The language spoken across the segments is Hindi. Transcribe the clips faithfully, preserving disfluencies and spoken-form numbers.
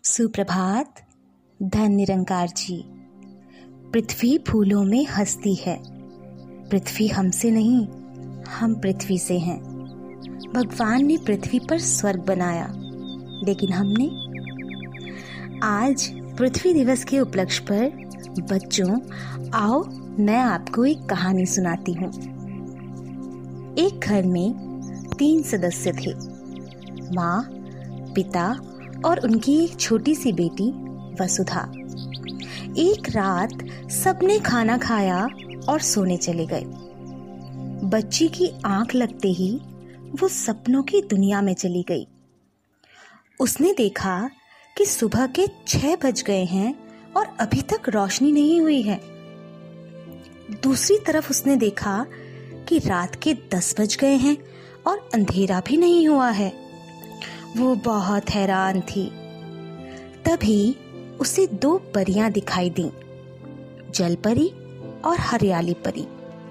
सुप्रभात। धन निरंकार जी। पृथ्वी फूलों में हंसती है। पृथ्वी हमसे नहीं, हम पृथ्वी से हैं। भगवान ने पृथ्वी पर स्वर्ग बनाया, लेकिन हमने। आज पृथ्वी दिवस के उपलक्ष्य पर बच्चों, आओ मैं आपको एक कहानी सुनाती हूँ। एक घर में तीन सदस्य थे, माँ, पिता और उनकी एक छोटी सी बेटी वसुधा। एक रात सबने खाना खाया और सोने चले गए। बच्ची की आंख लगते ही वो सपनों की दुनिया में चली गई। उसने देखा कि सुबह के छह बज गए हैं और अभी तक रोशनी नहीं हुई है। दूसरी तरफ उसने देखा कि रात के दस बज गए हैं और अंधेरा भी नहीं हुआ है। वो बहुत हैरान थी। तभी उसे दो परियां दिखाई दीं, जल परी और हरियाली परी।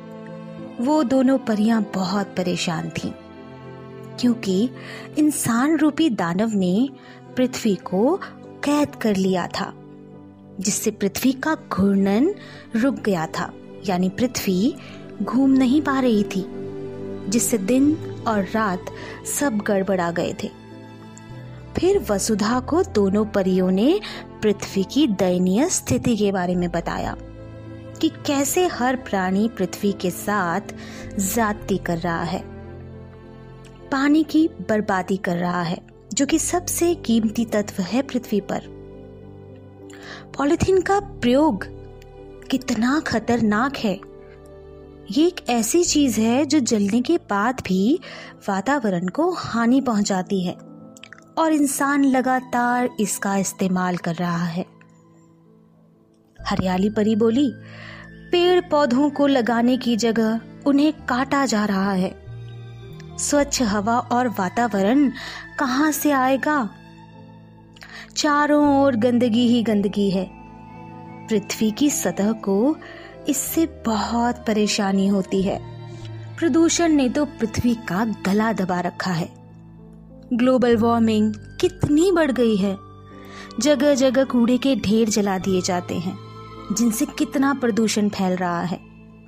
वो दोनों परियां बहुत परेशान थीं, क्योंकि इंसान रूपी दानव ने पृथ्वी को कैद कर लिया था, जिससे पृथ्वी का घूर्णन रुक गया था। यानी पृथ्वी घूम नहीं पा रही थी, जिससे दिन और रात सब गड़बड़ा गए थे। फिर वसुधा को दोनों परियों ने पृथ्वी की दयनीय स्थिति के बारे में बताया कि कैसे हर प्राणी पृथ्वी के साथ ज्यादती कर रहा है, पानी की बर्बादी कर रहा है, जो कि सबसे कीमती तत्व है पृथ्वी पर। पॉलिथीन का प्रयोग कितना खतरनाक है। ये एक ऐसी चीज है जो जलने के बाद भी वातावरण को हानि पहुंचाती है, और इंसान लगातार इसका इस्तेमाल कर रहा है। हरियाली परी बोली, पेड़ पौधों को लगाने की जगह उन्हें काटा जा रहा है। स्वच्छ हवा और वातावरण कहां से आएगा? चारों ओर गंदगी ही गंदगी है। पृथ्वी की सतह को इससे बहुत परेशानी होती है। प्रदूषण ने तो पृथ्वी का गला दबा रखा है। ग्लोबल वार्मिंग कितनी बढ़ गई है। जगह जगह कूड़े के ढेर जला दिए जाते हैं, जिनसे कितना प्रदूषण फैल रहा है।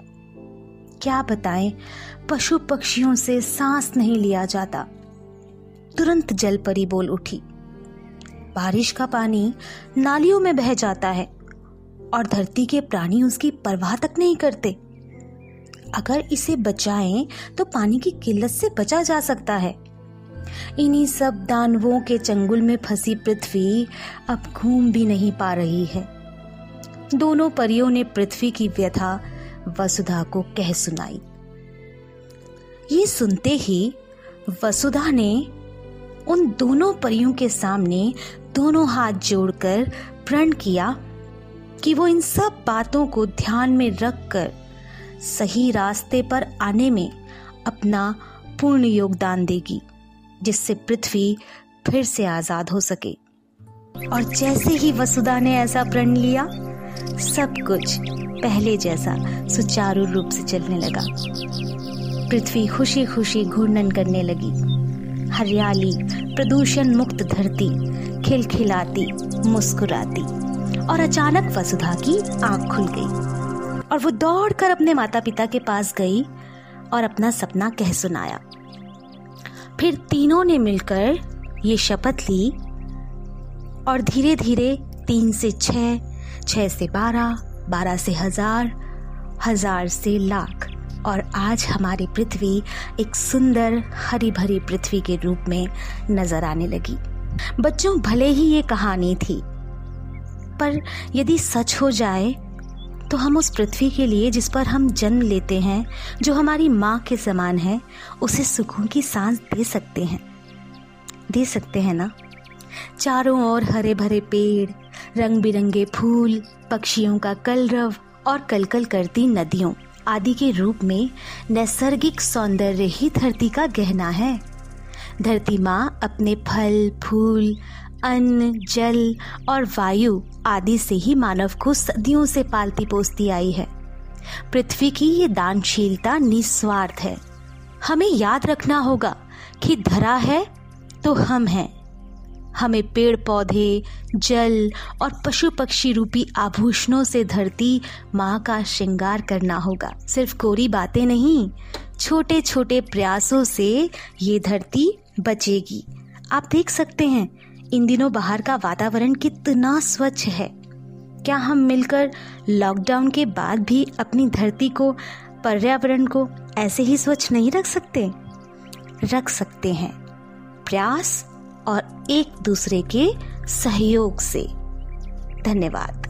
क्या बताएं, पशु पक्षियों से सांस नहीं लिया जाता। तुरंत जल परी बोल उठी, बारिश का पानी नालियों में बह जाता है और धरती के प्राणी उसकी परवाह तक नहीं करते। अगर इसे बचाएं तो पानी की किल्लत से बचा जा सकता है। इन्हीं सब दानवों के चंगुल में फंसी पृथ्वी अब घूम भी नहीं पा रही है। दोनों परियों ने पृथ्वी की व्यथा वसुधा को कह सुनाई। ये सुनते ही वसुधा ने उन दोनों परियों के सामने दोनों हाथ जोड़कर प्रण किया कि वो इन सब बातों को ध्यान में रखकर सही रास्ते पर आने में अपना पूर्ण योगदान देगी, जिससे पृथ्वी फिर से आजाद हो सके। और जैसे ही वसुधा ने ऐसा प्रण लिया, सब कुछ पहले जैसा सुचारू रूप से चलने लगा। पृथ्वी खुशी खुशी घूर्णन करने लगी। हरियाली, प्रदूषण मुक्त धरती खिलखिलाती, मुस्कुराती। और अचानक वसुधा की आंख खुल गई और वो दौड़कर अपने माता पिता के पास गई और अपना सपना कह सुनाया। फिर तीनों ने मिलकर ये शपथ ली और धीरे धीरे तीन से छह, छह से बारह, बारह से हजार, हजार से लाख, और आज हमारी पृथ्वी एक सुंदर हरी भरी पृथ्वी के रूप में नजर आने लगी। बच्चों, भले ही ये कहानी थी, पर यदि सच हो जाए तो हम उस पृथ्वी के लिए, जिस पर हम जन्म लेते हैं, जो हमारी माँ के समान है, उसे सुकून की सांस दे सकते हैं। दे सकते हैं ना? चारों ओर हरे भरे पेड़, रंग बिरंगे फूल, पक्षियों का कलरव और कलकल करती नदियों आदि के रूप में नैसर्गिक सौंदर्य ही धरती का गहना है। धरती माँ अपने फल, फूल, अन्न, जल और वायु आदि से ही मानव को सदियों से पालती पोसती आई है। पृथ्वी की ये दानशीलता निस्वार्थ है। हमें याद रखना होगा कि धरा है तो हम हैं, हमें पेड़ पौधे, जल और पशु पक्षी रूपी आभूषणों से धरती माँ का श्रृंगार करना होगा। सिर्फ कोरी बातें नहीं, छोटे छोटे प्रयासों से ये धरती बचेगी। आप देख सकते हैं इन दिनों बाहर का वातावरण कितना स्वच्छ है। क्या हम मिलकर लॉकडाउन के बाद भी अपनी धरती को, पर्यावरण को ऐसे ही स्वच्छ नहीं रख सकते? रख सकते हैं, प्रयास और एक दूसरे के सहयोग से। धन्यवाद।